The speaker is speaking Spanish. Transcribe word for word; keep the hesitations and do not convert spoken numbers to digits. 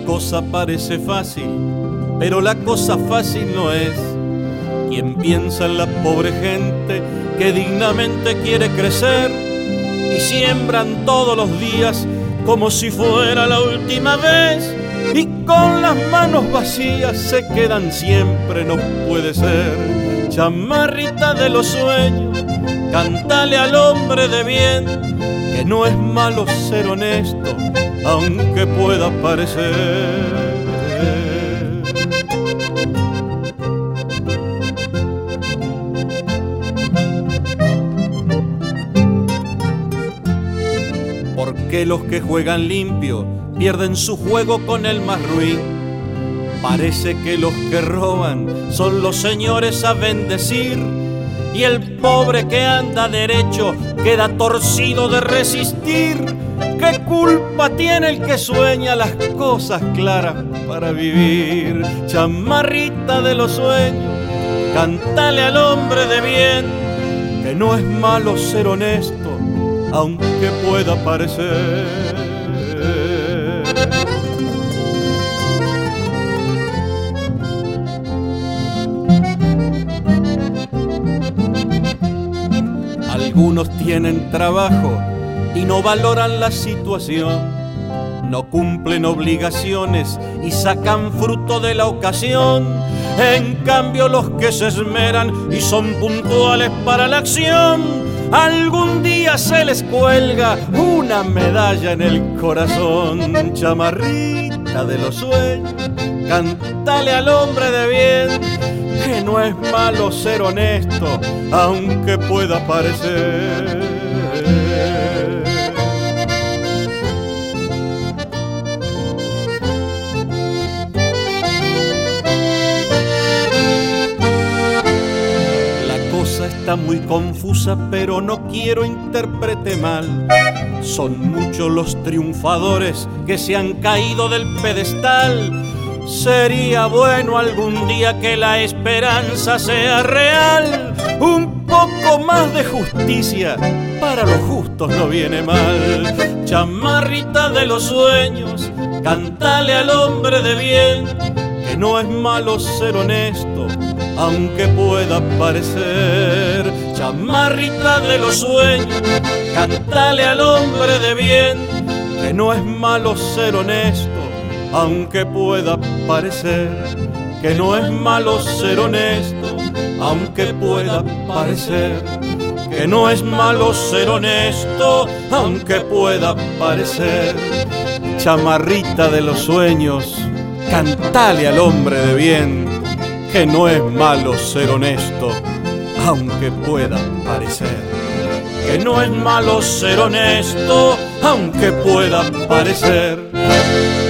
cosa parece fácil, pero la cosa fácil no es. Quien piensa en la pobre gente que dignamente quiere crecer y siembran todos los días como si fuera la última vez, y con las manos vacías se quedan siempre, no puede ser. Chamarrita de los sueños, cántale al hombre de bien que no es malo ser honesto, aunque pueda parecer. Porque los que juegan limpio pierden su juego con el más ruin. Parece que los que roban son los señores a bendecir, y el pobre que anda derecho queda torcido de resistir. ¿Qué culpa tiene el que sueña las cosas claras para vivir? Chamarrita de los sueños, cántale al hombre de bien que no es malo ser honesto, aunque pueda parecer. Algunos tienen trabajo y no valoran la situación, no cumplen obligaciones y sacan fruto de la ocasión. En cambio los que se esmeran y son puntuales para la acción, algún día se les cuelga una medalla en el corazón. Chamarrita de los sueños, cántale al hombre de bien que no es malo ser honesto, aunque pueda parecer. La cosa está muy confusa, pero no quiero interprete mal. Son muchos los triunfadores que se han caído del pedestal. Sería bueno algún día que la esperanza sea real. Un poco más de justicia para los justos no viene mal. Chamarrita de los sueños, cántale al hombre de bien que no es malo ser honesto, aunque pueda parecer. Chamarrita de los sueños, cántale al hombre de bien que no es malo ser honesto, aunque pueda parecer. Que no es malo ser honesto, aunque pueda parecer. Que no es malo ser honesto, aunque pueda parecer. Chamarrita de los sueños, cántale al hombre de bien que no es malo ser honesto, aunque pueda parecer. Que no es malo ser honesto, aunque pueda parecer.